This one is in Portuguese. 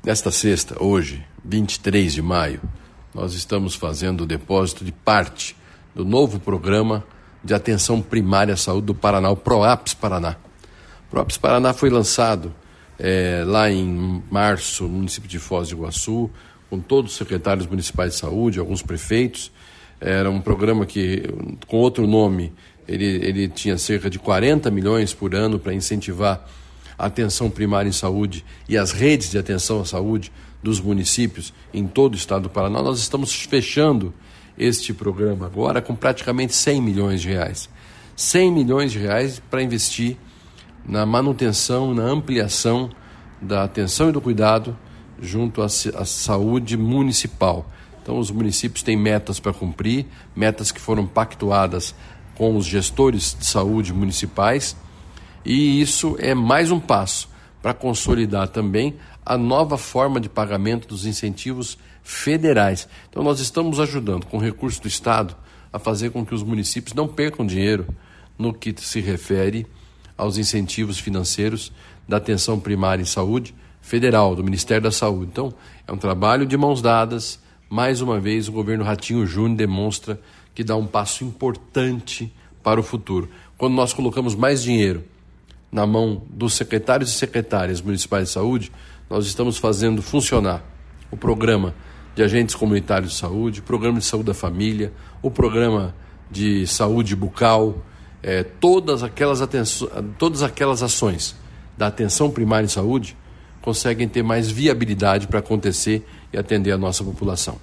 Nesta sexta, hoje, 23 de maio, nós estamos fazendo o depósito de parte do novo programa de atenção primária à saúde do Paraná, o PROAPS Paraná. O PROAPS Paraná foi lançado lá em março, no município de Foz do Iguaçu, com todos os secretários municipais de saúde, alguns prefeitos. Era um programa que, com outro nome, ele tinha cerca de 40 milhões por ano para incentivar a atenção primária em saúde e as redes de atenção à saúde dos municípios em todo o estado do Paraná. Nós estamos fechando este programa agora com praticamente 100 milhões de reais. 100 milhões de reais para investir na manutenção, na ampliação da atenção e do cuidado junto à saúde municipal. Então, os municípios têm metas para cumprir, metas que foram pactuadas com os gestores de saúde municipais, e isso é mais um passo para consolidar também a nova forma de pagamento dos incentivos federais. Então, nós estamos ajudando, com recursos do Estado, a fazer com que os municípios não percam dinheiro no que se refere aos incentivos financeiros da atenção primária em saúde federal, do Ministério da Saúde. Então, é um trabalho de mãos dadas. Mais uma vez, o governo Ratinho Júnior demonstra que dá um passo importante para o futuro. Quando nós colocamos mais dinheiro na mão dos secretários e secretárias municipais de saúde, nós estamos fazendo funcionar o programa de agentes comunitários de saúde, o programa de saúde da família, o programa de saúde bucal, todas aquelas ações da atenção primária em saúde conseguem ter mais viabilidade para acontecer e atender a nossa população.